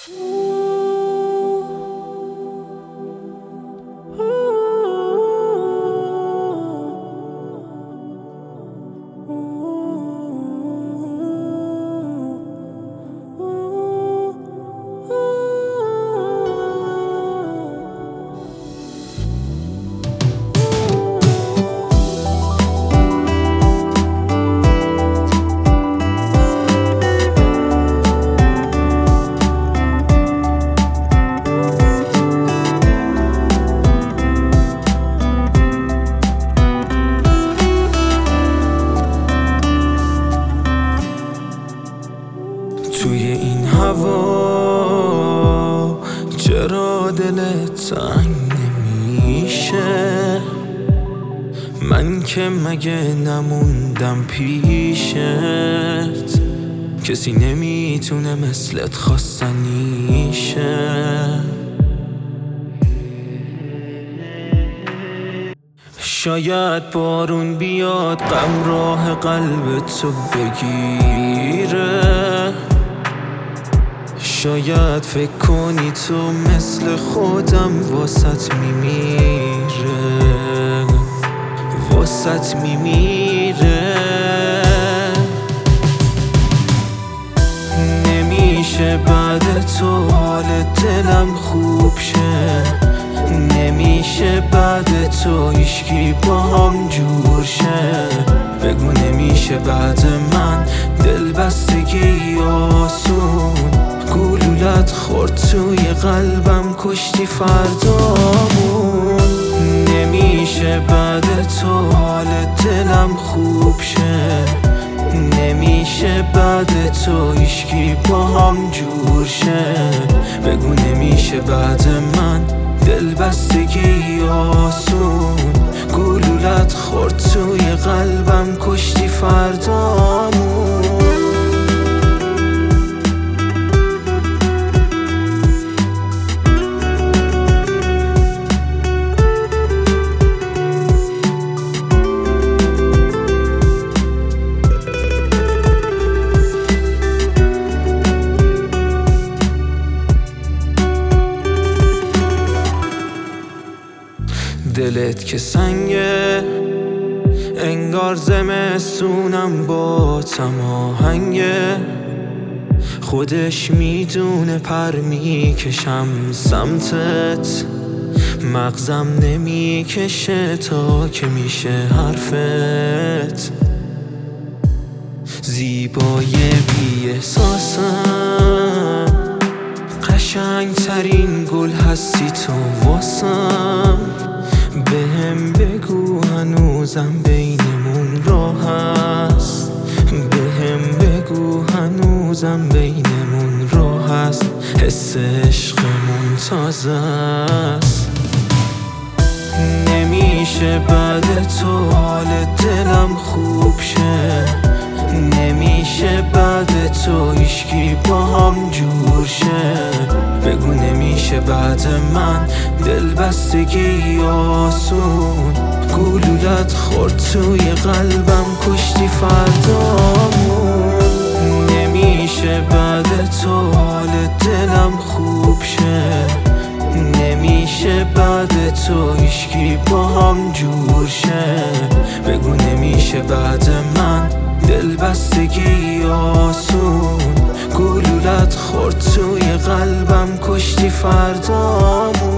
توی این هوا چرا دلت تنگ نمیشه؟ من که مگه نموندم پیشت؟ کسی نمیتونه مثلت خواستنیشه. شاید بارون بیاد غم راه قلبتو بگیره، شاید فکر کنی تو مثل خودم واسط میمیره، واسط میمیره. نمیشه بعد تو حال دلم خوب شه، نمیشه بعد تو هیچکی با هم جور شه. بگو نمیشه بعد من دل بستگی آسون، گلولت خورد توی قلبم کشتی فردامون. نمیشه بعد تو حال دلم خوب شه، نمیشه بعد تو هیچکی با هم جور شه. بگو نمیشه بعد من دل بستگی آسون، گلولت خورد توی قلبم کشتی فردامون. دلت که سنگه، انگار زمستونم با تماهنگه. خودش میدونه پر میکشم سمتت، مغزم نمیکشه تا که میشه حرفت. زیبای بی احساسم، قشنگ ترین گل هستی تو واسم. بهم بگو هنوزم بینمون راه هست، بهم بگو هنوزم بینمون راه هست. حس عشقمون تازه است. نمیشه بعد تو حال دلم خوب شه، نمیشه بعد تو هیچکی با هم جور شه. بگو نمیشه بعد من دل بستگی آسون، گلولت خورد توی قلبم کشتی فردامون. نمیشه بعد تو حال دلم خوب شه، نمیشه بعد تو هیچکی با هم جور شه. بگو نمیشه بعد من دل بستگی آسون، گلولت خورد توی قلبم کشتی فردامون.